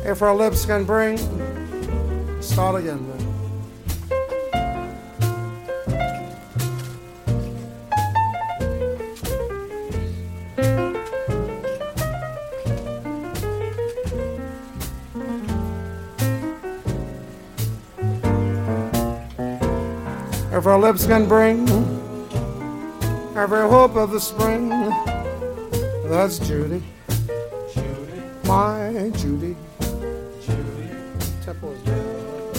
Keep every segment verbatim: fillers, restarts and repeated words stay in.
If her lips can bring, start again, man. If her lips can bring every hope of the spring, that's Judy, Judy, my Judy, Judy. Tempo's down.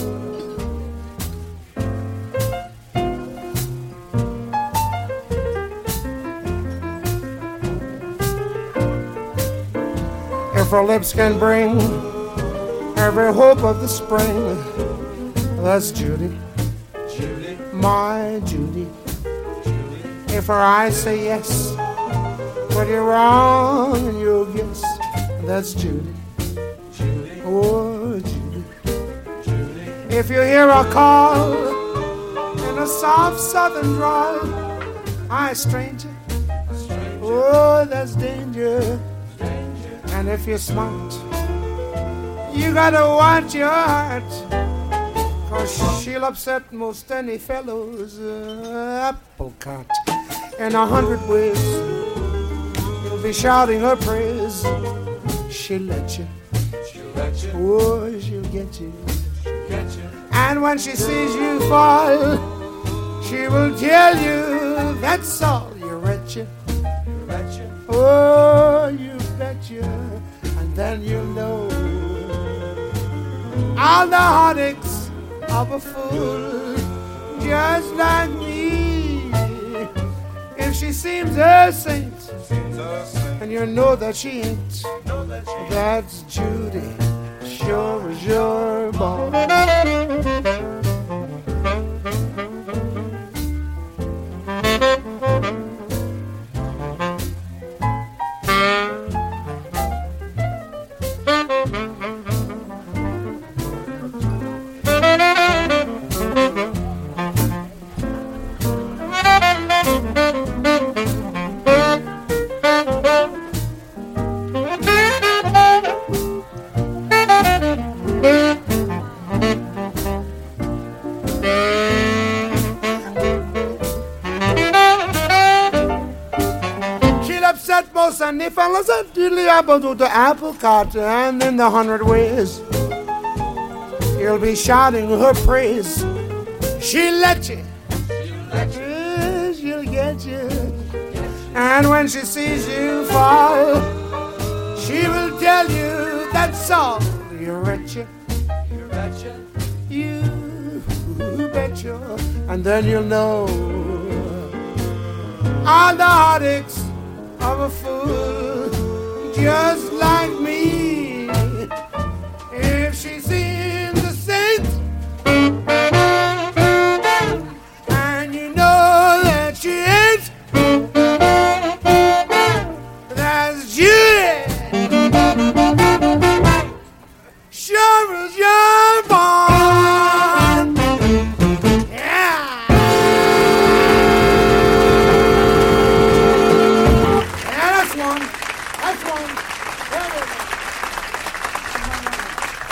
If her lips can bring every hope of the spring, that's Judy, Judy, my Judy. Judy. If her eyes say yes, but you're wrong and you'll guess, that's Judy, Judy, oh Judy, Judy. If you hear a call in a soft southern drawl, hi stranger, stranger. Oh that's danger. danger. And if you're smart, you gotta watch your heart, 'cause she'll upset most any fellow's uh, apple cart in a hundred ways. You'll be shouting her praise. She'll let you, she'll let you. Oh, she'll get you, she'll get you. And when she sees you fall, she will tell you that's all. You betcha, you betcha. Oh, you betcha. And then you'll know all the heartaches of a fool just like me. If she seems a saint, and you know that she ain't, that's Judy, sure as you're born. And the fellas are diddly apple to the apple cart, and in the hundred ways you'll be shouting her praise. She'll let you, she'll, let you. Yeah, she'll get you. And when she sees you fall, she will tell you that's all. You betcha, you betcha, you betcha. And then you'll know all the heartaches of a fool just like me.